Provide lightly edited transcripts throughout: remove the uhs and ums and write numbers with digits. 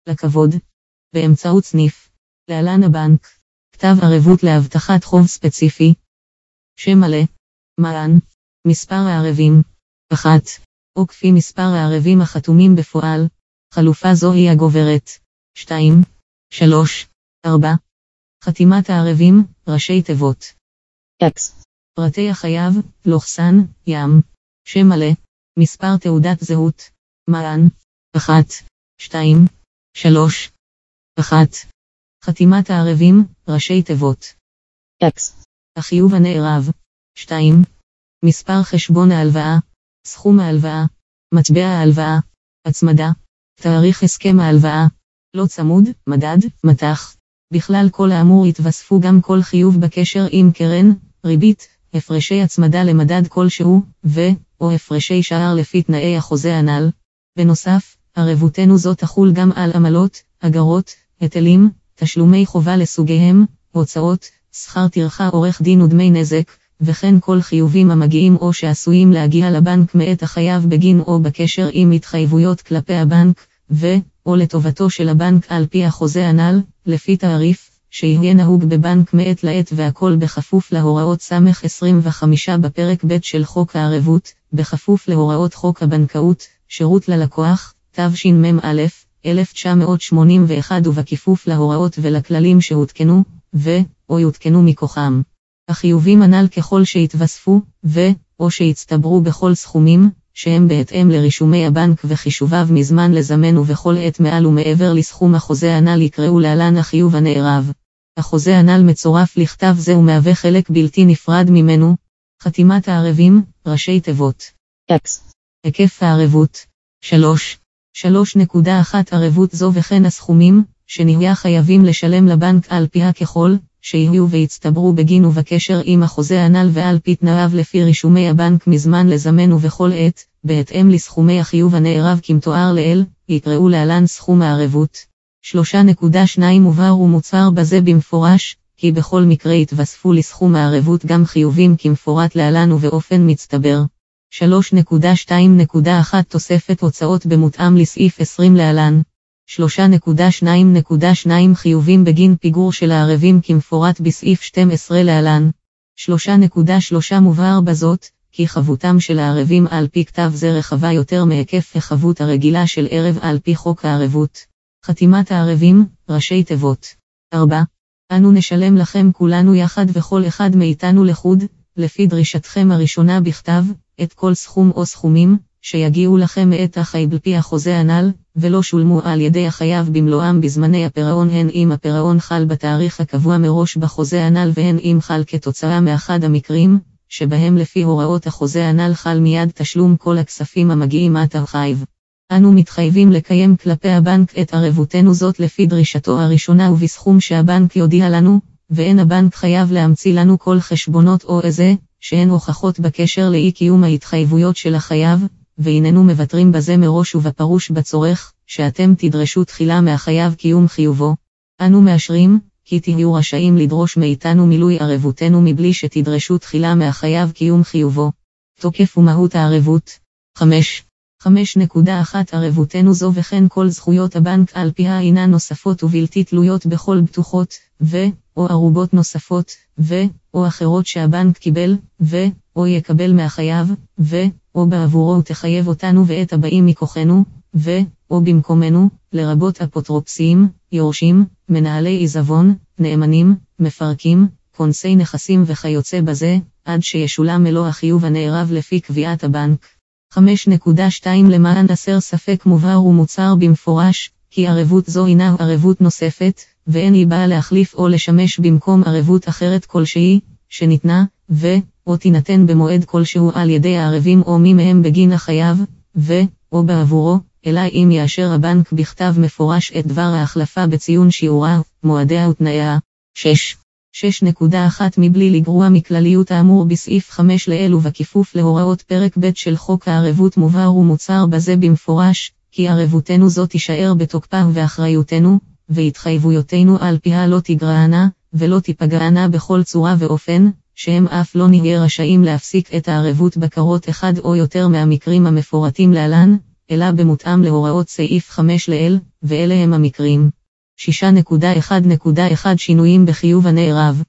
לכבוד, באמצעות סניף, להלן הבנק, כתב ערבות להבטחת חוב ספציפי, שם מלא, מען, מספר הערבים, 1, או כפי מספר הערבים החתומים בפועל, חלופה זו היא הגוברת, 2, 3, 4, חתימת הערבים, ראשי תיבות, X, פרטי החייב, לוחסן, ים, שם מלא, מספר תעודת זהות, מען, 1, 2, 3, 1, חתימת הערבים, ראשי תיבות, X, החיוב הנערב, 2, מספר חשבון ההלוואה, סכום ההלוואה, מטבע ההלוואה, הצמדה, תאריך הסכם ההלוואה, לא צמוד, מדד, מטח. בכלל כל האמור יתווספו גם כל חיוב בקשר עם קרן, ריבית, הפרשי הצמדה למדד כלשהו, או הפרשי שער לפי תנאי החוזה הנ"ל. בנוסף, ערבותנו זו תחול גם על עמלות, אגרות, היטלים, תשלומי חובה לסוגיהם, הוצאות, שכר טרחה עורך דין ודמי נזק, וכן כל חיובים המגיעים או שעשויים להגיע לבנק מאת החייב בגין או בקשר עם התחייבויות כלפי הבנק, או לטובתו של הבנק על פי החוזה הנ"ל, לפי תעריף, שיהיה נהוג בבנק מעת לעת והכל בכפוף להוראות סמך 25 בפרק ב' של חוק הערבות, בכפוף להוראות חוק הבנקאות, שירות ללקוח, תשמ"א, 1981 ובכפוף להוראות ולכללים שהותקנו, או יותקנו מכוחם. החיובים הנ"ל ככל שהתווספו, או שהצטברו בכל סכומים, שהם בהתאם לרישומי הבנק וחישוביו מזמן לזמן ובכל עת מעל ומעבר לסכום החוזה הנ"ל יקראו להלן החיוב הנערב. החוזה הנ"ל מצורף לכתב זה ומהווה חלק בלתי נפרד ממנו. חתימת הערבים, ראשי תיבות, X, היקף הערבות, 3.1 ערבות זו וכן הסכומים, שנהיה חייבים לשלם לבנק על פיה ככל, שיהיו והצטברו בגין ובקשר עם החוזה הנ"ל ועל פי תנאיו לפי רישומי הבנק מזמן לזמן ובכל עת, בהתאם לסכומי החיוב הנערב כמתואר לעיל, יקראו להלן סכום הערבות. 3.2 מובהר ומוצהר בזה במפורש, כי בכל מקרה יתווספו לסכום הערבות גם חיובים כמפורט להלן ובאופן מצטבר. 3.2.1 תוספת הוצאות במותאם לסעיף 20 להלן. 3.2.2 חיובים בגין פיגור של הערבים כמפורט בסעיף 12 להלן. 3.3 מובהר בזאת, כי חבותם של הערבים על פי כתב זה רחבה יותר מהיקף החבות הרגילה של ערב על פי חוק הערבות. חתימת הערבים, ראשי תיבות. 4. אנו נשלם לכם כולנו יחד וכל אחד מאיתנו לחוד, לפי דרישתכם הראשונה בכתב, את כל סכום או סכומים, שיגיעו לכם מאת החייב לפי החוזה הנ"ל, ולא שולמו על ידי החייב במלואם בזמני הפירעון הן אם הפירעון חל בתאריך הקבוע מראש בחוזה הנ"ל והן אם חל כתוצאה מאחד המקרים, שבהם לפי הוראות החוזה הנ"ל חל מיד תשלום כל הכספים המגיעים מאת החייב. אנו מתחייבים לקיים כלפי הבנק את ערבותנו זאת לפי דרישתו הראשונה ובסכום שהבנק יודיע לנו, ואין הבנק חייב להמציא לנו כל חשבונות או איזה, שאין הוכחות בקשר לאי קיום ההתחייבויות של החייב, והננו מבטרים בזה מראש ובפרוש בצורך, שאתם תדרשו תחילה מהחייב קיום חיובו. אנו מאשרים, כי תהיו רשאים לדרוש מאיתנו מילוי ערבותנו מבלי שתדרשו תחילה מהחייב קיום חיובו. תוקף ומהות הערבות. 5.1 ערבותנו זו וכן כל זכויות הבנק על פיה אינן נוספות ובלתי תלויות בכל בטוחות, או ערובות נוספות, או אחרות שהבנק קיבל, או יקבל מהחייב, או בעבורו תחייב אותנו ואת הבאים מכוחנו, או במקומנו, לרבות אפוטרופסים, יורשים, מנהלי עיזבון, נאמנים, מפרקים, כונסי נכסים וכיוצא בזה, עד שישולם מלוא החיוב הנערב לפי קביעת הבנק. 5.2 למען הסר ספק מובהר ומוצהר במפורש, כי ערבות זו הינה ערבות נוספת, ואין היא באה להחליף או לשמש במקום ערבות אחרת כלשהי, שניתנה, או תינתן במועד כלשהו על ידי הערבים או מי מהם בגין החייב, או בעבורו, אלא אם יאשר הבנק בכתב מפורש את דבר ההחלפה בציון שיעורה, מועדיה ותנאיה. 6.1 מבלי לגרוע מכלליות האמור בסעיף 5 לעיל ובכפוף להוראות פרק ב' של חוק הערבות מובהר ומוצהר בזה במפורש, כי ערבותנו זו תישאר בתוקפה ואחריותנו, והתחייבויותינו על פיה לא תגרענה, ולא תיפגענה בכל צורה ואופן, שהם אף לא נהיה רשאים להפסיק את הערבות בקרות אחד או יותר מהמקרים המפורטים להלן, אלא במותאם להוראות סעיף 5 לעיל, ואלה הם המקרים. 6.1.1 שינויים בחיוב הנערב.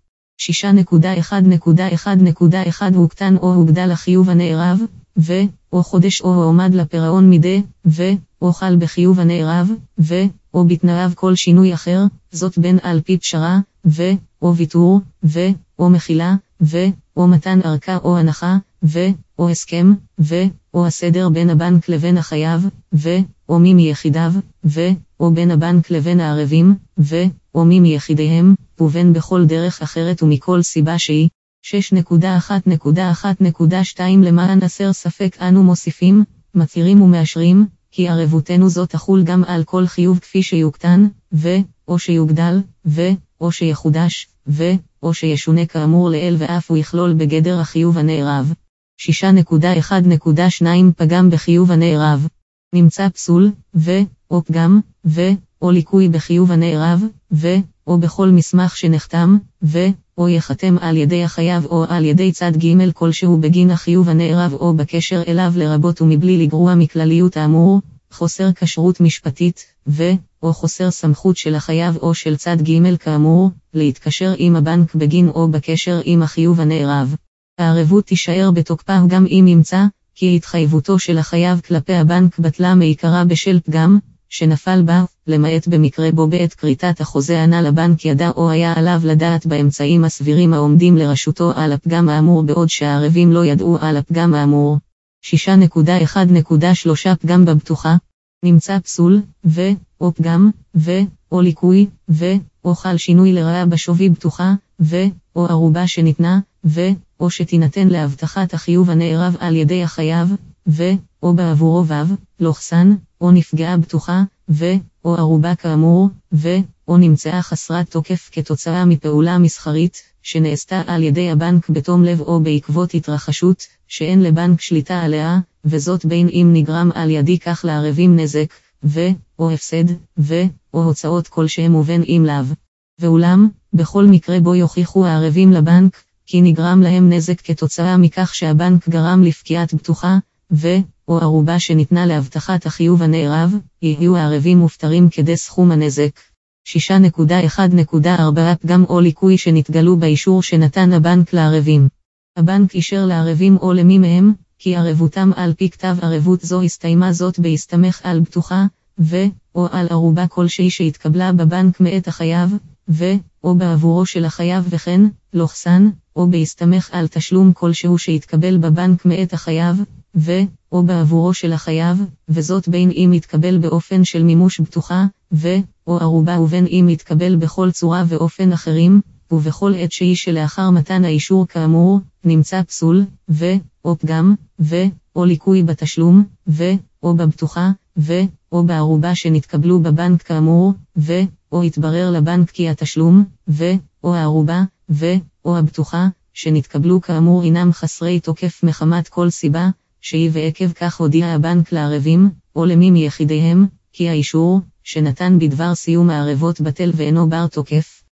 6.1.1.1 הוקטן או הוגדל החיוב הנערב, או חודש או עומד לפירעון מדי, או חל בחיוב הנערב, או בתנאיו כל שינוי אחר, זאת בין על פי פשרה, או ויתור, או מחילה, או מתן ארכה או הנחה, או הסכם, או הסדר בין הבנק לבין החייב, או מי מיחידיו, או בין הבנק לבין הערבים, או מי מיחידיהם, ובין בכל דרך אחרת ומכל סיבה שהיא. 6.1.1.2 למען הסר ספק אנו מוסיפים, מתירים ומאשרים, כי ערבותנו זאת תחול גם על כל חיוב כפי שיוקטן, או שיוגדל, או שיחודש, או שישונה כאמור לעיל ואף הוא יכלול בגדר החיוב הנערב. 6.1.2 פגם בחיוב הנערב. נמצא פסול, או פגם, או ליקוי בחיוב הנערב, או בכל מסמך שנחתם, או יחתם על ידי החייב או על ידי צד ג' כלשהו בגין החיוב הנערב או בקשר אליו לרבות ומבלי לגרוע מכלליות האמור, חוסר כשרות משפטית, או חוסר סמכות של החייב או של צד ג' כאמור, להתקשר עם הבנק בגין או בקשר עם החיוב הנערב. הערבות תישאר בתוקפה גם אם ימצא, כי התחייבותו של החייב כלפי הבנק בטלה מעיקרה בשל פגם, שנפל בה, למעט במקרה בו בעת כריתת החוזה ענה לבנק ידע או היה עליו לדעת באמצעים הסבירים העומדים לרשותו על הפגם האמור בעוד שהערבים לא ידעו על הפגם האמור. 6.1.3 פגם בבטוחה. נמצא פסול, או פגם, או ליקוי, או חל שינוי לרעה בשווי בטוחה, או ערובה שניתנה, או שתינתן להבטחת החיוב הנערב על ידי החייב, או בעבורו או נפגעה בטוחה, או ערובה כאמור, או נמצאה חסרת תוקף כתוצאה מפעולה מסחרית, שנעשתה על ידי הבנק בתום לב או בעקבות התרחשות, שאין לבנק שליטה עליה, וזאת בין אם נגרם על ידי כך לערבים נזק, או הפסד, או הוצאות כלשהם ובין אם לאו. ואולם, בכל מקרה בו יוכיחו הערבים לבנק, כי נגרם להם נזק כתוצאה מכך שהבנק גרם לפקיעת בטוחה, או ערובה שניתנה להבטחת החיוב הנערב, יהיו הערבים מופטרים כדי סכום הנזק. 6.1.4 פגם או ליקוי שנתגלו באישור שנתן הבנק לערבים. הבנק אישר לערבים או למי מהם, כי ערבותם על פי כתב ערבות זו הסתיימה זאת בהסתמך על בטוחה, או על ערובה כלשהי שהתקבלה בבנק מאת החייב, או בעבורו של החייב וכן, או בהסתמך על תשלום כלשהו שהתקבל בבנק מאת החייב, או בעבורו של החייב, וזאת בין אם יתקבל באופן של מימוש בטוחה, או ערובה ובין אם יתקבל בכל צורה ואופן אחרים, ובכל עת שהיא שלאחר מתן האישור כאמור, נמצא פסול, או פגם, או ליקוי בתשלום, או בבטוחה, או בערובה שנתקבלו בבנק כאמור, או יתברר לבנק כי התשלום, או הערובה, או הבטוחה, שנתקבלו כאמור אינם חסרי תוקף מחמת כל סיבה, שהיא ועקב כך הודיע הבנק לערבים, או למי מיחידיהם, כי האישור, שנתן בדבר סיום הערבות בטל ואינו בר תוקף.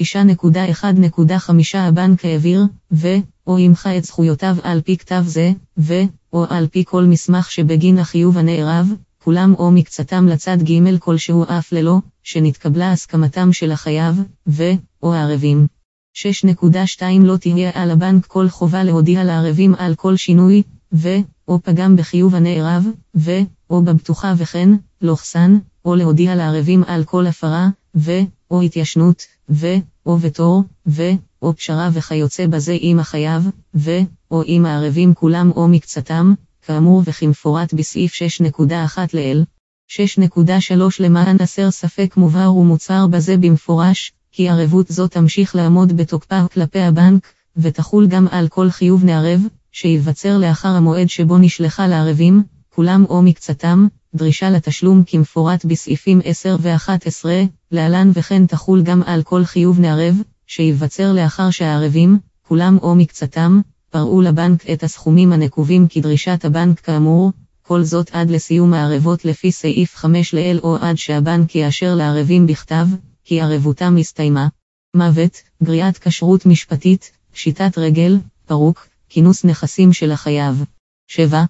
6.1.5 הבנק העביר, או ימחה את זכויותיו על פי כתב זה, או על פי כל מסמך שבגין החיוב הנערב, כולם או מקצתם לצד ג' כלשהו אף ללא, שנתקבלה הסכמתם של החייב, או הערבים. 6.2 לא תהיה על הבנק כל חובה להודיע לערבים על כל שינוי, או פגם בחיוב הנערב, או בבטוחה וכן, או להודיע לערבים על כל הפרה, או התיישנות, או ותור, או פשרה וכיוצא בזה עם החייב, או עם הערבים כולם או מקצתם, כאמור וכמפורט בסעיף 6.1 לעיל. 6.3 למען הסר ספק מובהר ומוצהר בזה במפורש, כי ערבות זו תמשיך לעמוד בתוקפה כלפי הבנק, ותחול גם על כל חיוב נערב, שיווצר לאחר המועד שבו נשלחה לערבים, כולם או מקצתם, דרישה לתשלום כמפורט בסעיפים 10 ו-11, להלן וכן תחול גם על כל חיוב נערב, שיווצר לאחר שהערבים, כולם או מקצתם, פרעו לבנק את הסכומים הנקובים כדרישת הבנק כאמור, כל זאת עד לסיום הערבות לפי סעיף 5 לעיל או עד שהבנק יאשר לערבים בכתב, כי ערבותם הסתיימה. מוות, גריעת כשרות משפטית, פשיטת רגל, פרוק, כינוס נכסים של החייב. 7.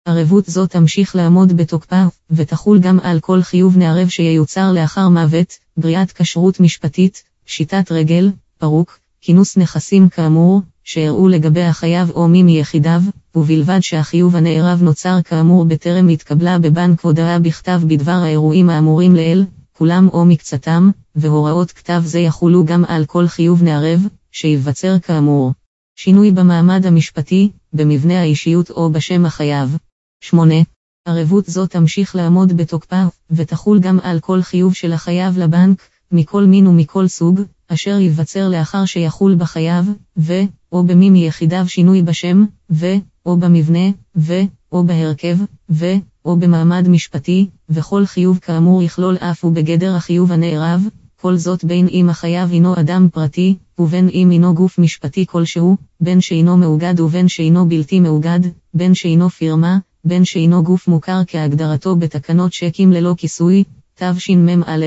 ערבות זו תמשיך לעמוד בתוקפה, ותחול גם על כל חיוב נערב שיוצר לאחר מוות, גריעת כשרות משפטית, פשיטת רגל, פירוק, כינוס נכסים כאמור, שאירעו לגבי החייב או מי מיחידיו, ובלבד שהחיוב הנערב נוצר כאמור בטרם התקבלה בבנק הודעה בכתב בדבר האירועים האמורים לעיל, כולם או מקצתם, והוראות כתב זה יחולו גם על כל חיוב נערב, שיווצר כאמור. שינוי במעמד המשפטי, במבנה האישיות או בשם החייב. 8. ערבות זו תמשיך לעמוד בתוקפה, ותחול גם על כל חיוב של החייב לבנק, מכל מין ומכל סוג, אשר ייווצר לאחר שיחול בחייב, או במי מיחידיו שינוי בשם, או במבנה, או בהרכב, או במעמד משפטי, וכל חיוב כאמור יכלול אף ובגדר החיוב הנערב, כל זאת בין אם החייב הינו אדם פרטי, ובין אם הינו גוף משפטי כלשהו, בין שאינו מאוגד ובין שאינו בלתי מאוגד, בין שאינו פירמה, בין שאינו גוף מוכר כהגדרתו בתקנות צ'קים ללא כיסוי, תשמ"א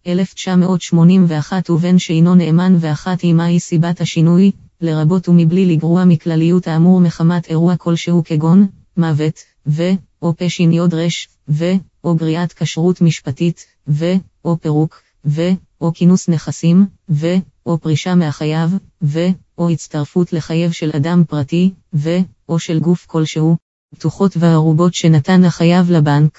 1981 ובין שאינו נאמן ואחת עימה סיבת השינוי, לרבות ומבלי לגרוע מכלליות האמור מחמת אירוע כלשהו כגון, מוות, או פשין יוד רש, או גריעת כשרות משפטית, או פירוק, או כינוס נכסים, או פרישה מהחייב, או הצטרפות לחייב של אדם פרטי, או של גוף כלשהו, פתוחות וערובות שנתן החייב לבנק.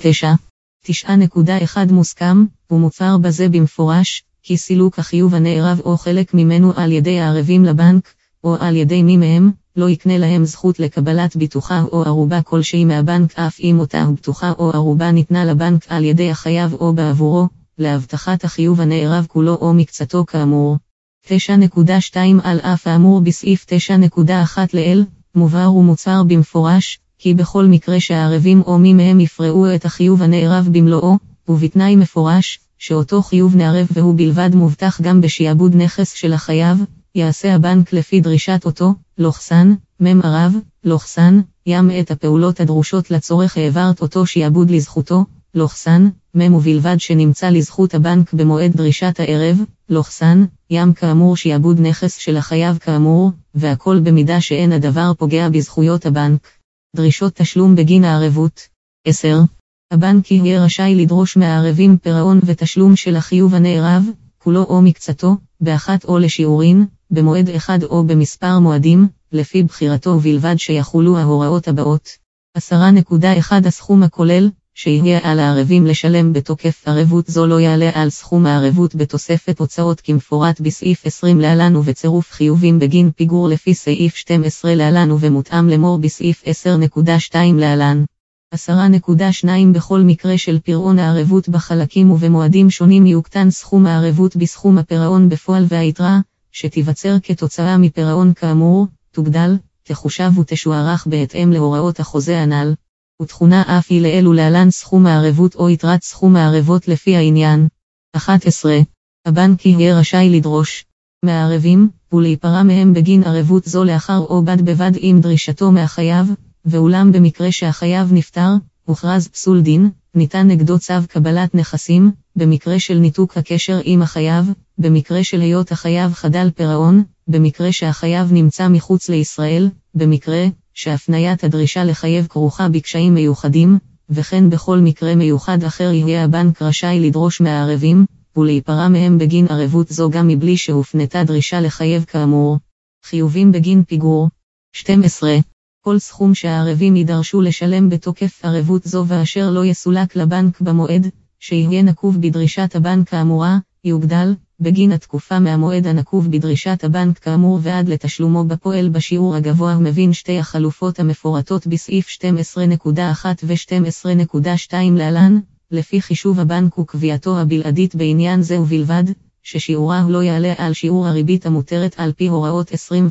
9.1 מוסכם, ומופר בזה במפורש, כי סילוק החיוב הנערב או חלק ממנו על ידי הערבים לבנק, או על ידי מי מהם, לא יקנה להם זכות לקבלת ביטוחה או ערובה כלשהי מהבנק אף אם אותה ביטוחה או ערובה ניתנה לבנק על ידי החייב או בעבורו, להבטחת החיוב הנערב כולו או מקצתו כאמור. 9.2 על אף האמור בסעיף 9.1 לעיל, מובהר ומוצהר במפורש, כי בכל מקרה שהערבים או מי מהם יפרעו את החיוב הנערב במלואו, ובתנאי מפורש, שאותו חיוב נערב והוא בלבד מובטח גם בשיעבוד נכס של החייב, יעשה הבנק לפי דרישת אותו, ממערב, ים את הפעולות הדרושות לצורך העברת אותו שיעבוד לזכותו, ובלבד שנמצא לזכות הבנק במועד דרישת הערב, ים כאמור שיעבוד נכס של החייב כאמור, והכל במידה שאין הדבר פוגע בזכויות הבנק. דרישות תשלום בגין הערבות. 10. הבנק יהיה רשאי לדרוש מהערבים פירעון ותשלום של החיוב הנערב, כולו או מקצתו, באחת או לשיעורין, במועד אחד או במספר מועדים, לפי בחירתו ובלבד שיחולו ההוראות הבאות. 10.1 הסכום הכולל, שיהיה על הערבים לשלם בתוקף ערבות זו לא יעלה על סכום הערבות בתוספת הוצאות כמפורט בסעיף 20 להלן ובצירוף חיובים בגין פיגור לפי סעיף 12 להלן ובמותאם לאמור בסעיף 10.2 להלן. 10.2 בכל מקרה של פירעון הערבות בחלקים ובמועדים שונים יוקטן סכום הערבות בסכום הפירעון בפועל והיתרה, שתיווצר כתוצאה מפירעון כאמור, תוגדל, תחושב ותשוערך בהתאם להוראות החוזה הנ"ל. ותכונה אף היא לעיל ולהלן סכום הערבות או יתרת סכום הערבות לפי העניין. 11. הבנק יהיה רשאי לדרוש מהערבים, ולהיפרע מהם בגין ערבות זו לאחר או בד בבד עם דרישתו מהחייב, ואולם במקרה שהחייב נפטר, הוכרז פסול דין, ניתן נגדו צו קבלת נכסים, במקרה של ניתוק הקשר עם החייב, במקרה של היות החייב חדל פירעון, במקרה שהחייב נמצא מחוץ לישראל, במקרה שהפניית הדרישה לחייב כרוכה בקשיים מיוחדים, וכן בכל מקרה מיוחד אחר יהיה הבנק רשאי לדרוש מהערבים, ולהיפרע מהם בגין ערבות זו גם מבלי שהופנתה דרישה לחייב כאמור. חיובים בגין פיגור. 12. כל סכום שהערבים יידרשו לשלם בתוקף ערבות זו ואשר לא יסולק לבנק במועד, שיהיה נקוב בדרישת הבנק האמורה, יוגדל, בגין התקופה מהמועד הנקוב בדרישת הבנק כאמור ועד לתשלומו בפועל בשיעור הגבוה מבין שתי החלופות המפורטות בסעיף 12.1 ו-12.2 להלן, לפי חישוב הבנק וקביעתו הבלעדית בעניין זה ובלבד, ששיעורה לא יעלה על שיעור הריבית המותרת על פי הוראות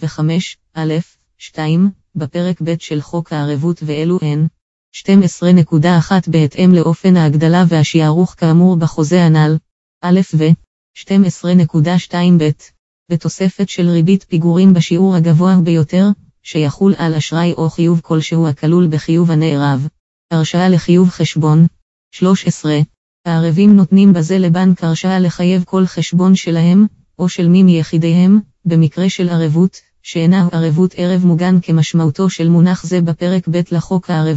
25(א)(2) בפרק ב' של חוק הערבות ואלו הן. 12.1 בהתאם לאופן ההגדלה והשיערוך כאמור בחוזה הנ"ל. א' ו 12.2ב בתוספת של ריבית פיגורים בשיעור הגבוה ביותר, שיחול על אשראי או חיוב כלשהו הכלול בחיוב הנערב. הרשאה לחיוב חשבון. 13. הערבים נותנים בזה לבנק הרשאה לחייב כל חשבון שלהם, או של מי מיחידיהם, במקרה של ערבות, שאינה ערבות ערב מוגן כמשמעותו של מונח זה בפרק ב' לחוק הערבות,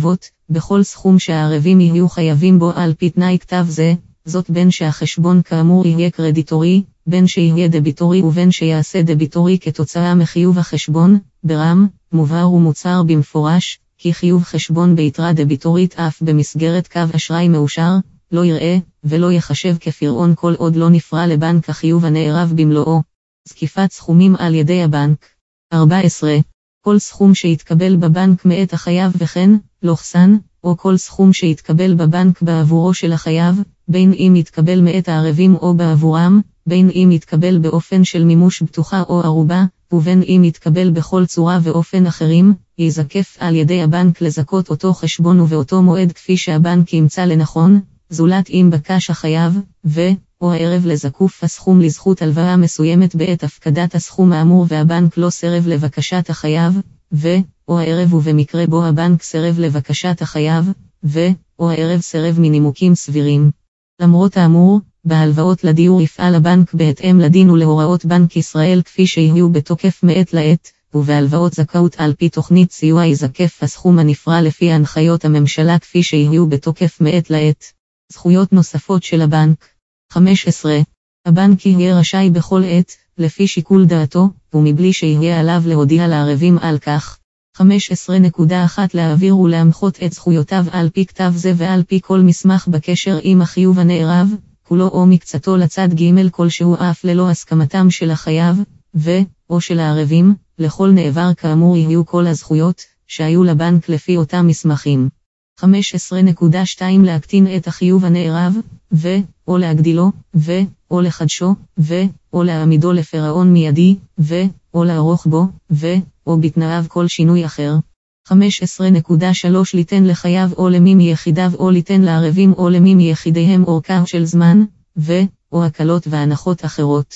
בכל סכום שהערבים יהיו חייבים בו על פי תנאי כתב זה, זאת בין שהחשבון כאמור יהיה קרדיטורי, בין שיהיה דביטורי ובין שיעשה דביטורי כתוצאה מחיוב החשבון, ברם, מובהר ומוצהר במפורש, כי חיוב חשבון ביתרה דביטורית אף במסגרת קו אשראי מאושר, לא יראה, ולא יחשב כפירעון כל עוד לא נפרע לבנק החיוב הנערב במלואו. זקיפת סכומים על ידי הבנק. 14. כל סכום שהתקבל בבנק מאת החייב וכן, או כל סכום שהתקבל בבנק בעבורו של החייב, בין אם יתקבל מאת הערבים או בעבורם, בין אם יתקבל באופן של מימוש בטוחה או ערובה, ובין אם יתקבל בכל צורה ואופן אחרים, יזקף על ידי הבנק לזכות אותו חשבון ובאותו מועד כפי שהבנק ימצא לנכון, זולת אם בקש החייב, או הערב לזקוף הסכום לזכות הלוואה מסוימת בעת הפקדת הסכום האמור והבנק לא סירב לבקשת החייב, או הערב ובמקרה בו הבנק סירב לבקשת החייב, או הערב סירב מנימוקים סבירים. למרות האמור, בהלוואות לדיור יפעל הבנק בהתאם לדין ולהוראות בנק ישראל כפי שיהיו בתוקף מעת לעת, ובהלוואות זכאות על פי תוכנית סיוע יזקף הסכום הנפרע לפי הנחיות הממשלה כפי שיהיו בתוקף מעת לעת. זכויות נוספות של הבנק. 15. הבנק יהיה רשאי בכל עת, לפי שיקול דעתו, ומבלי שיהיה עליו להודיע לערבים על כך. 15.1 להעביר ולהמחות את זכויותיו על פי כתב זה ועל פי כל מסמך בקשר עם החיוב הנערב, כולו או מקצתו לצד ג' כלשהו אף ללא הסכמתם של החייב, או של הערבים, לכל נעבר כאמור יהיו כל הזכויות, שהיו לבנק לפי אותם מסמכים. 15.2 להקטין את החיוב הנערב, או להגדילו, או לחדשו, או להעמידו לפירעון מיידי, או לערוך בו, או בתנאיו כל שינוי אחר. 15.3 ליתן לחייב או למי מיחידיו או ליתן לערבים או למי מיחידיהם אורכה של זמן, או הקלות והנחות אחרות.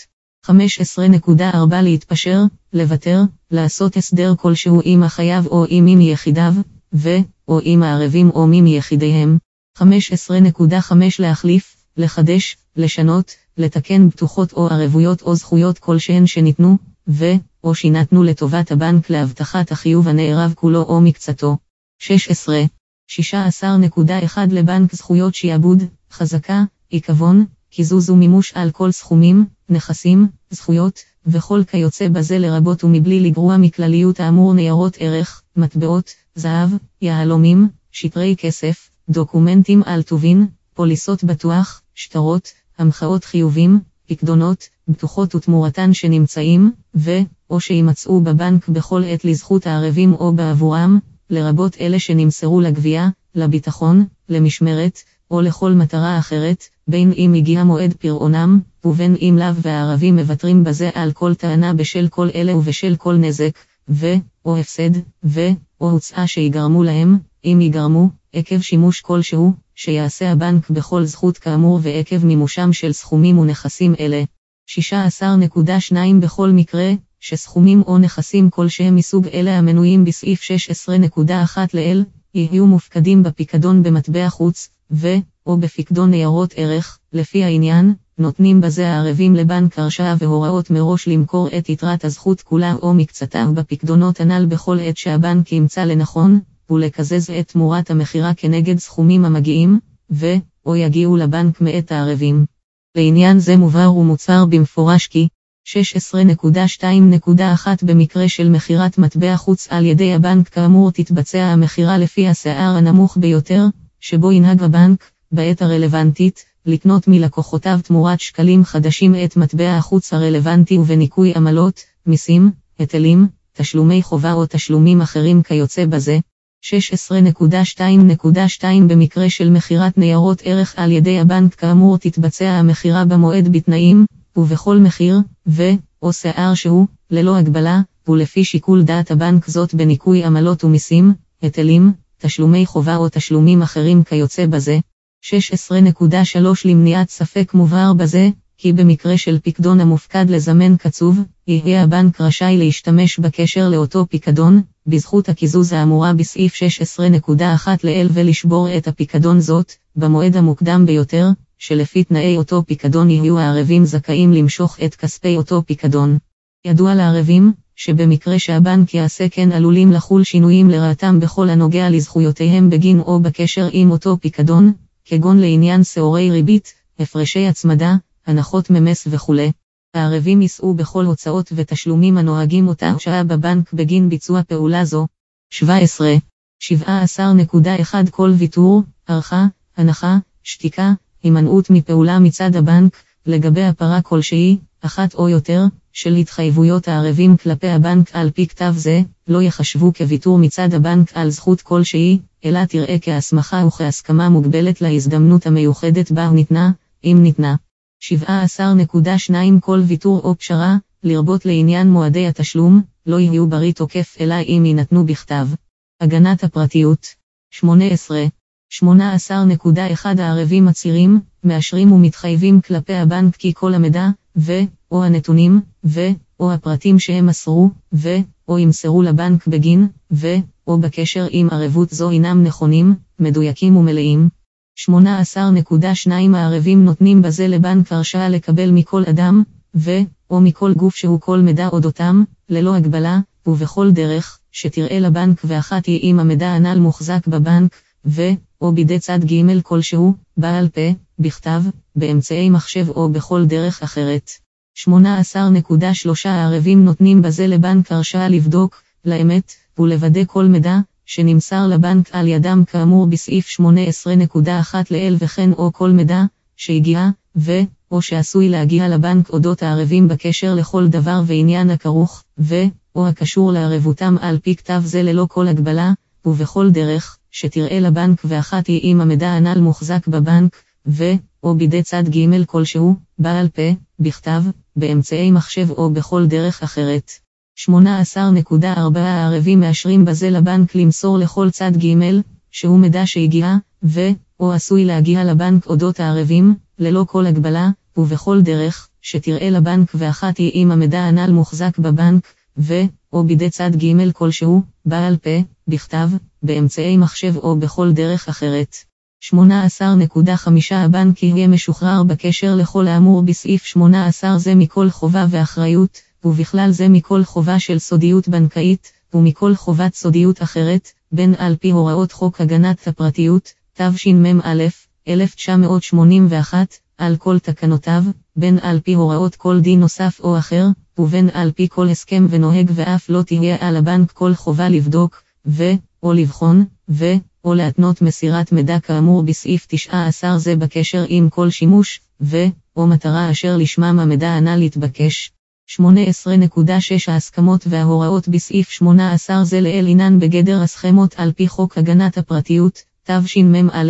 15.4 להתפשר, לוותר, לעשות הסדר כלשהו עם החייב או עם מי מיחידיו, או עם הערבים או מי מיחידיהם. 15.5 להחליף, לחדש, לשנות, לתקן בטוחות או ערבויות או זכויות כלשהן שניתנו, או שנתנו לטובת הבנק להבטחת החיוב הנערב כולו או מקצתו. 16. 16.1 לבנק זכויות שיעבוד, חזקה, עיכבון, קיזוז ומימוש על כל סכומים, נכסים, זכויות, וכל כיוצא בזה לרבות ומבלי לגרוע מכלליות האמור ניירות ערך, מטבעות, זהב, יהלומים, שטרי כסף, דוקומנטים על טובין, פוליסות בטוח, שטרות, המחאות חיובים, פקדונות, בטוחות ותמורתן שנמצאים, או שימצאו בבנק בכל עת לזכות הערבים או בעבורם, לרבות אלה שנמסרו לגבייה, לביטחון, למשמרת, או לכל מטרה אחרת, בין אם הגיע מועד פירעונם, ובין אם לאו והערבים מבטרים בזה על כל טענה בשל כל אלה ובשל כל נזק, או הפסד, או הוצאה שיגרמו להם, אם יגרמו, עקב שימוש כלשהו, שיעשה הבנק בכל זכות כאמור ועקב מימושם של סכומים ונכסים אלה. 16.2 בכל מקרה, שסכומים או נכסים כלשהם מסוג אלה המנויים בסעיף 16.1 לעיל, יהיו מופקדים בפיקדון במטבע חוץ, או בפיקדון ניירות ערך, לפי העניין, נותנים בזה הערבים לבנק הרשאה והוראות מראש למכור את יתרת הזכות כולה או מקצתה בפיקדונות הנ"ל בכל עת שהבנק ימצא לנכון, ולקזז את תמורת המחירה כנגד סכומים המגיעים, או יגיעו לבנק מאת הערבים. לעניין זה מובהר ומוצהר במפורש כי 16.2.1 במקרה של מחירת מטבע חוץ על ידי הבנק כאמור תתבצע המחירה לפי השער הנמוך ביותר, שבו ינהג הבנק, בעת הרלוונטית, לקנות מלקוחותיו תמורת שקלים חדשים את מטבע החוץ הרלוונטי ובניקוי עמלות, מיסים, היטלים, תשלומי חובה או תשלומים אחרים כיוצא בזה. 16.2.2 במקרה של מחירת ניירות ערך על ידי הבנק כאמור תתבצע המחירה במועד בתנאים, ובכל מחיר, או שער שהוא, ללא הגבלה, ולפי שיקול דעת הבנק זאת בניקוי עמלות ומיסים, היטלים, תשלומי חובה או תשלומים אחרים כיוצא בזה. 16.3 למניעת ספק מובהר בזה, כי במקרה של פיקדון המופקד לזמן קצוב, יהיה הבנק רשאי להשתמש בקשר לאותו פיקדון, בזכות הקיזוז האמורה בסעיף 16.1 לעיל ולשבור את הפיקדון זאת, במועד המוקדם ביותר, שלפי תנאי אותו פיקדון יהיו הערבים זכאים למשוך את כספי אותו פיקדון. ידוע לערבים, שבמקרה שהבנק יעשה כן עלולים לחול שינויים לרעתם בכל הנוגע לזכויותיהם בגין או בקשר עם אותו פיקדון, כגון לעניין שעורי ריבית, הפרשי הצמדה, הנחות ממס וכו'. הערבים יישאו בכל הוצאות ותשלומים הנוהגים אותה שעה בבנק בגין ביצוע פעולה זו. 17. 17.1 כל ויתור, ערכה, הנחה, שתיקה, הימנעות מפעולה מצד הבנק, לגבי הפרה כלשהי, אחת או יותר, של התחייבויות הערבים כלפי הבנק על פי כתב זה, לא יחשבו כוויתור מצד הבנק על זכות כלשהי, אלא תראה כהסמכה וכהסכמה מוגבלת להזדמנות המיוחדת בה ניתנה, אם ניתנה. 17.2 כל ויתור או פשרה, לרבות לעניין מועדי התשלום, לא יהיו ברי תוקף אלא אם יינתנו בכתב. הגנת הפרטיות. 18. 18.1 הערבים מצהירים, מאשרים ומתחייבים כלפי הבנק כי כל המידע, או הנתונים, או הפרטים שהם מסרו, או ימסרו לבנק בגין, או בקשר עם ערבות זו אינם נכונים, מדויקים ומלאים. 18.2 הערבים נותנים בזה לבנק הרשאה לקבל מכל אדם, או מכל גוף שהוא כל מידע אודותם, ללא הגבלה, ובכל דרך, שתראה לבנק ואחת היא אם המידע הנ"ל מוחזק בבנק, או בידי צד ג' כלשהו, בעל פה, בכתב, באמצעי מחשב או בכל דרך אחרת. 18.3 הערבים נותנים בזה לבנק הרשאה לבדוק, לאמת, ולוודא כל מידע, שנמסר לבנק על ידם כאמור בסעיף 18.1 לעיל וכן או כל מידע, שהגיע, או שעשוי להגיע לבנק אודות הערבים בקשר לכל דבר ועניין הכרוך, או הקשור לערבותם על פי כתב זה ללא כל הגבלה, ובכל דרך, שתראה לבנק ואחת היא אם המידע הנ"ל מוחזק בבנק, או בידי צד ג' כלשהו, בעל פה, בכתב, באמצעי מחשב או בכל דרך אחרת. 18.4 הערבים מאשרים בזה לבנק למסור לכל צד ג' שהוא מידע שהגיע, או עשוי להגיע לבנק אודות הערבים, ללא כל הגבלה, ובכל דרך, שתראה לבנק ואחת היא אם המידע הנ"ל מוחזק בבנק, או בידי צד ג' כלשהו, בעל פה, בכתב, באמצעי מחשב או בכל דרך אחרת. 18.5 הבנק יהיה משוחרר בקשר לכל האמור בסעיף 18 זה מכל חובה ואחריות, ובכלל זה מכל חובה של סודיות בנקאית, ומכל חובת סודיות אחרת, בין על פי הוראות חוק הגנת הפרטיות, תשמ"א, 1981, על כל תקנותיו, בין על פי הוראות כל דין נוסף או אחר, ובין על פי כל הסכם ונוהג ואף לא תהיה על הבנק כל חובה לבדוק, או לבחון, או להתנות מסירת מידע כאמור בסעיף 19 זה בקשר עם כל שימוש, או מטרה אשר לשמם המידע הנ"ל להתבקש. 18.6 ההסכמות וההוראות בסעיף 18 זה לעיל אינן בגדר הסכמות על פי חוק הגנת הפרטיות, תשמ"א,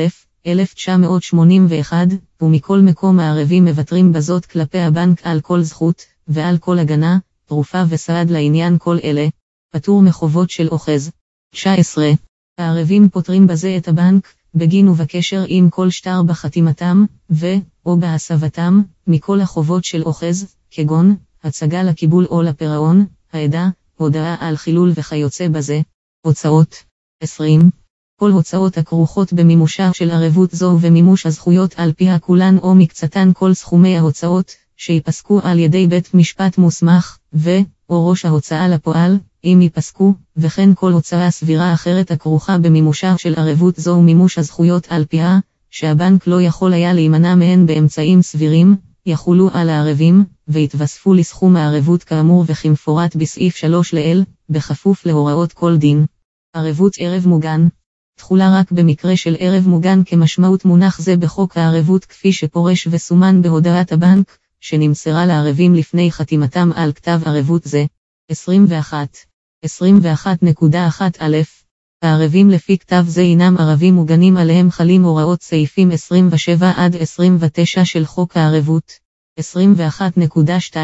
1981, ומכל מקום הערבים מבטרים בזאת כלפי הבנק על כל זכות, ועל כל הגנה, תרופה וסעד לעניין כל אלה, פטור מחובות של אוחז. 19. הערבים פותרים בזה את הבנק, בגין ובקשר עם כל שטר בחתימתם, או בהסבתם, מכל החובות של אוחז, כגון, הצגה לקיבול או לפירעון, העדה, הודעה על חילול וכיוצא בזה. הוצאות. 20. כל הוצאות הכרוכות במימושה של ערבות זו ומימוש הזכויות על פיה כולן או מקצתן כל סכומי ההוצאות, שיפסקו על ידי בית משפט מוסמך, או ראש ההוצאה לפועל, אם ייפסקו, וכן כל הוצאה סבירה אחרת הכרוכה במימושה של ערבות זו ומימוש הזכויות על פיה, שהבנק לא יכול היה להימנע מהן באמצעים סבירים, יחולו על הערבים, והתווספו לסכום הערבות כאמור וכמפורט בסעיף 3 לעיל, בכפוף להוראות כל דין. ערבות ערב מוגן. תחולה רק במקרה של ערב מוגן כמשמעות מונח זה בחוק הערבות כפי שפורש וסומן בהודעת הבנק, שנמסרה לערבים לפני חתימתם על כתב ערבות זה. 21. 21.1 א' הערבים לפי כתב זה אינם ערבים מוגנים עליהם חלים הוראות סעיפים 27 עד 29 של חוק הערבות. 21.2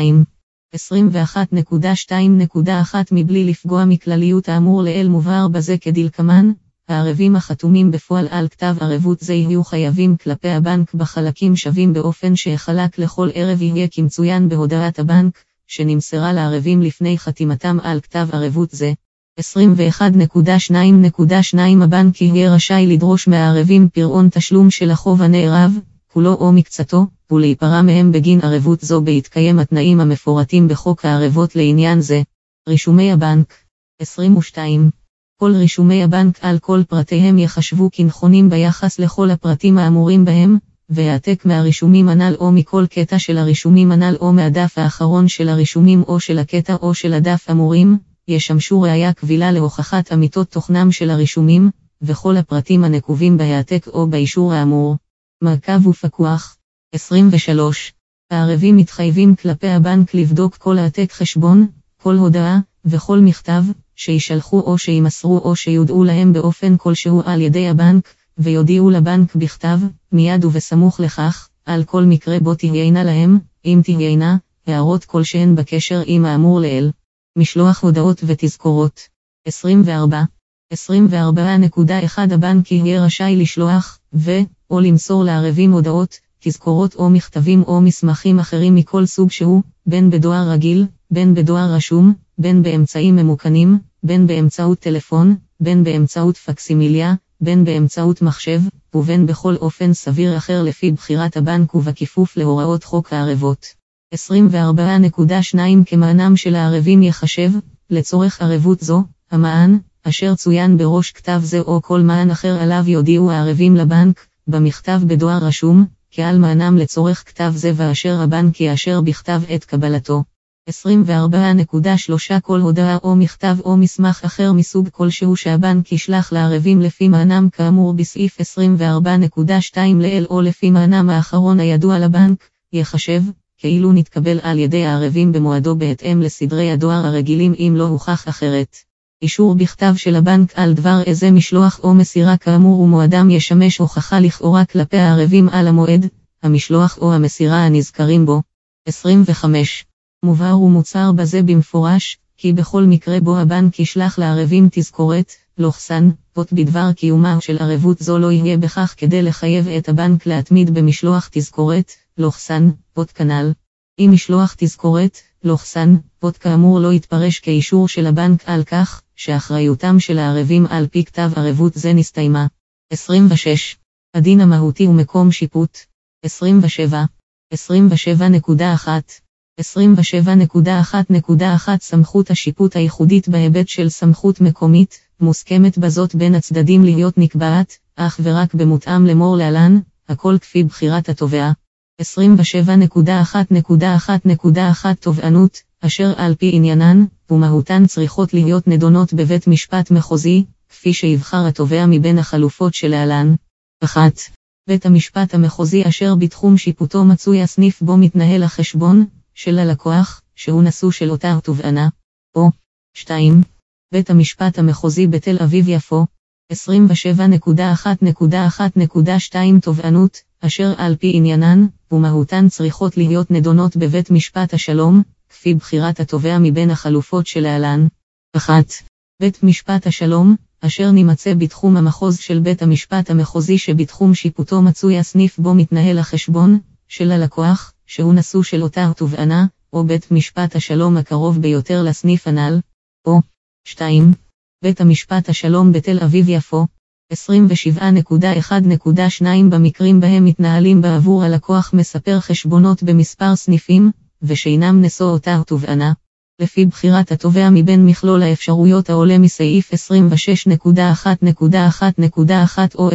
21.2.1 מבלי לפגוע מכלליות האמור לעיל מובהר בזה כדלקמן, הערבים החתומים בפועל על כתב ערבות זה יהיו חייבים כלפי הבנק בחלקים שווים באופן שהחלק לכל ערב יהיה כמצוין בהודעת הבנק, שנמסרה לערבים לפני חתימתם על כתב ערבות זה. 21.2.2 הבנק יהיה רשאי לדרוש מהערבים פירעון תשלום של החוב הנערב, כולו או מקצתו, ולהיפרע מהם בגין ערבות זו בהתקיים התנאים המפורטים בחוק הערבות לעניין זה. רישומי הבנק. 22. כל רישומי הבנק על כל פרטיהם יחשבו כנכונים ביחס לכל הפרטים האמורים בהם, והעתק מהרישומים הנ"ל או מכל קטע של הרישומים הנ"ל או מהדף האחרון של הרישומים או של הקטע או של הדף אמורים, ישמשו ראיה קבילה להוכחת אמיתות תוכנם של הרישומים, וכל הפרטים הנקובים בהעתק או באישור האמור. מעקב ופיקוח. 23. הערבים מתחייבים כלפי הבנק לבדוק כל העתק חשבון, כל הודעה, וכל מכתב, שישלחו או שימסרו או שיודעו להם באופן כלשהו על ידי הבנק, ויודיעו לבנק בכתב, מיד ובסמוך לכך, על כל מקרה בו תהיינה להם, אם תהיינה, הערות כלשהן בקשר עם האמור לעיל. משלוח הודעות ותזכורות. 24. 24.1 הבנק יהיה רשאי לשלוח, או למסור לערבים הודעות, תזכורות או מכתבים או מסמכים אחרים מכל סוג שהוא, בין בדואר רגיל, בין בדואר רשום, בין באמצעים ממוכנים, בין באמצעות טלפון, בין באמצעות פקסימיליה, בין באמצעות מחשב, ובין בכל אופן סביר אחר לפי בחירת הבנק ובכיפוף להוראות חוק הערבות. 24.2 כמענם של הערבים יחשב, לצורך ערבות זו, המען, אשר צוין בראש כתב זה או כל מען אחר עליו יודיעו הערבים לבנק, במכתב בדואר רשום, כעל מענם לצורך כתב זה ואשר הבנק יאשר בכתב את קבלתו. 24.3 כל הודעה או מכתב או מסמך אחר מסוג כלשהו שהבנק ישלח לערבים לפי מענם כאמור בסעיף 24.2 לעיל או לפי מענם האחרון הידוע לבנק, יחשב, כאילו נתקבל על ידי הערבים במועדו בהתאם לסדרי הדואר הרגילים אם לא הוכח אחרת. אישור בכתב של הבנק על דבר איזה משלוח או מסירה כאמור ומועדם ישמש הוכחה לכאורה כלפי הערבים על המועד, המשלוח או המסירה הנזכרים בו. 25. מובהר ומוצהר בזה במפורש, כי בכל מקרה בו הבנק ישלח לערבים תזכורת, פוט בדבר קיומה של ערבות זו לא יהיה בכך כדי לחייב את הבנק להתמיד במשלוח תזכורת, פוט כנ"ל. אם משלוח תזכורת, פוט כאמור לא יתפרש כאישור של הבנק על כך, שאחריותם של הערבים על פי כתב ערבות זה נסתיימה. 26. הדין המהותי ומקום שיפוט. 27. 27.1. 27.1.1 סמכות השיפוט הייחודית בהיבט של סמכות מקומית, מוסכמת בזאת בין הצדדים להיות נקבעת, אך ורק במותאם לאמור להלן, הכל כפי בחירת התובע. 27.1.1.1 תובענות, אשר על פי עניינן, ומהותן צריכות להיות נדונות בבית משפט מחוזי, כפי שיבחר התובע מבין החלופות שלהלן. 1. בית המשפט המחוזי אשר בתחום שיפוטו מצוי הסניף בו מתנהל החשבון, של הלקוח, שהוא נשוא של אותה תובענה. או 2. בית המשפט המחוזי בתל אביב-יפו. 27.1.1.2 תובענות, אשר על פי עניינן, ומהותן צריכות להיות נדונות בבית משפט השלום, כפי בחירת התובע מבין החלופות שלהלן. 1. בית משפט השלום, אשר נמצא בתחום המחוז של בית המשפט המחוזי שבתחום שיפוטו מצוי הסניף בו מתנהל החשבון, של הלקוח, שהוא נשוא של אותה תובענה, או בית משפט השלום הקרוב ביותר לסניף הנ"ל. או 2. בית המשפט השלום בתל אביב-יפו. 27.1.2 במקרים בהם מתנהלים בעבור הלקוח מספר חשבונות במספר סניפים, ושאינם נשוא אותה תובענה. לפי בחירת התובע מבין מכלול האפשרויות העולה מסעיף 26.1.1.1 או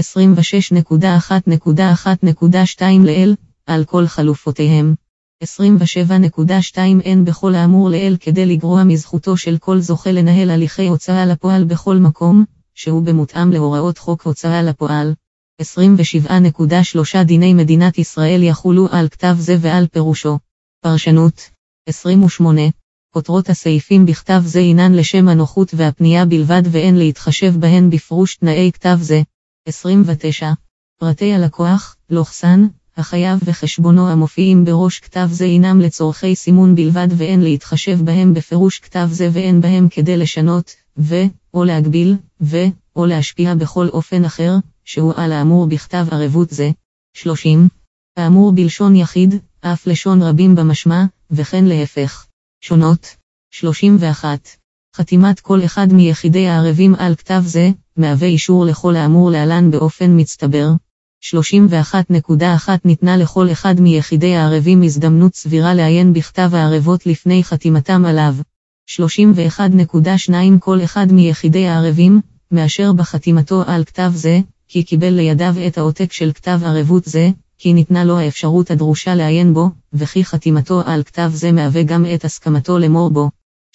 26.1.1.2 לעיל, על כל חלופותיהם. 27.2 אין בכל האמור לעיל כדי לגרוע מזכותו של כל זוכה לנהל הליכי הוצאה לפועל בכל מקום, שהוא במותאם להוראות חוק הוצאה לפועל. 27.3 דיני מדינת ישראל יחולו על כתב זה ועל פירושו. פרשנות. 28. כותרות הסעיפים בכתב זה אינן לשם הנוחות והפנייה בלבד ואין להתחשב בהן בפרוש תנאי כתב זה. 29. פרטי הלקוח, החייב וחשבונו המופיעים בראש כתב זה אינם לצורכי סימון בלבד ואין להתחשב בהם בפירוש כתב זה ואין בהם כדי לשנות, או להגביל, או להשפיע בכל אופן אחר, שהוא על האמור בכתב ערבות זה. 30. האמור בלשון יחיד, אף לשון רבים במשמע, וכן להפך. שונות. 31. חתימת כל אחד מיחידי הערבים על כתב זה, מהווה אישור לכל האמור להלן באופן מצטבר. 31.1 ניתנה לכל אחד מיחידי הערבים הזדמנות סבירה לעיין בכתב הערבות לפני חתימתם עליו. 31.2 כל אחד מיחידי הערבים, מאשר בחתימתו על כתב זה, כי קיבל לידיו את העותק של כתב ערבות זה, כי ניתנה לו האפשרות הדרושה לעיין בו, וכי חתימתו על כתב זה מהווה גם את הסכמתו לאמור בו.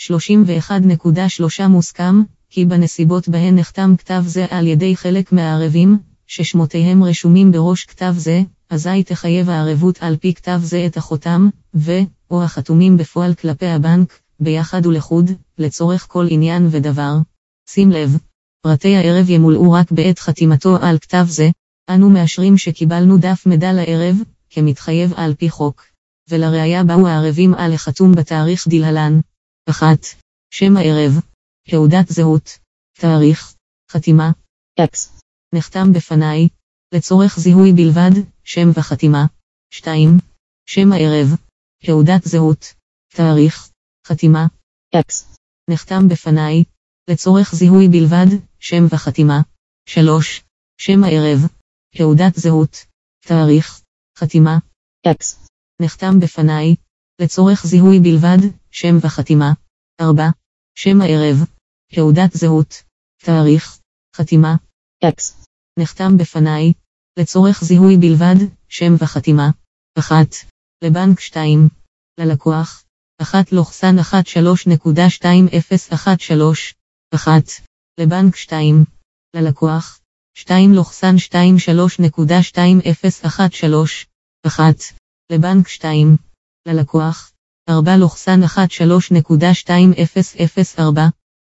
31.3 מוסכם, כי בנסיבות בהן נחתם כתב זה על ידי חלק מהערבים, ששמותיהם רשומים בראש כתב זה, אזי תחייב הערבות על פי כתב זה את החותם, או החתומים בפועל כלפי הבנק, ביחד ולחוד, לצורך כל עניין ודבר. שים לב, פרטי הערב ימולאו רק בעת חתימתו על כתב זה, אנו מאשרים שקיבלנו דף מידע לערב, כמתחייב על פי חוק. ולראיה באו הערבים על החתום בתאריך דלהלן. 1. שם הערב, תעודת זהות, תאריך, חתימה, X. נחתם בפניי, לצורך זיהוי בלבד, שם וחתימה. 2. שם הערב, תעודת זהות, תאריך, חתימה, X. נחתם בפניי, לצורך זיהוי בלבד, שם וחתימה. 3. שם הערב, תעודת זהות, תאריך, חתימה, X. נחתם בפניי, לצורך זיהוי בלבד, שם וחתימה. 4. שם הערב, תעודת זהות, תאריך, חתימה, X. נחתם בפניי, לצורך זיהוי בלבד, שם וחתימה. 1. לבנק 2. ללקוח 1-13.2013. 1. לבנק 2. ללקוח 2-23.2013. 1. לבנק 2. ללקוח 4-13.2004.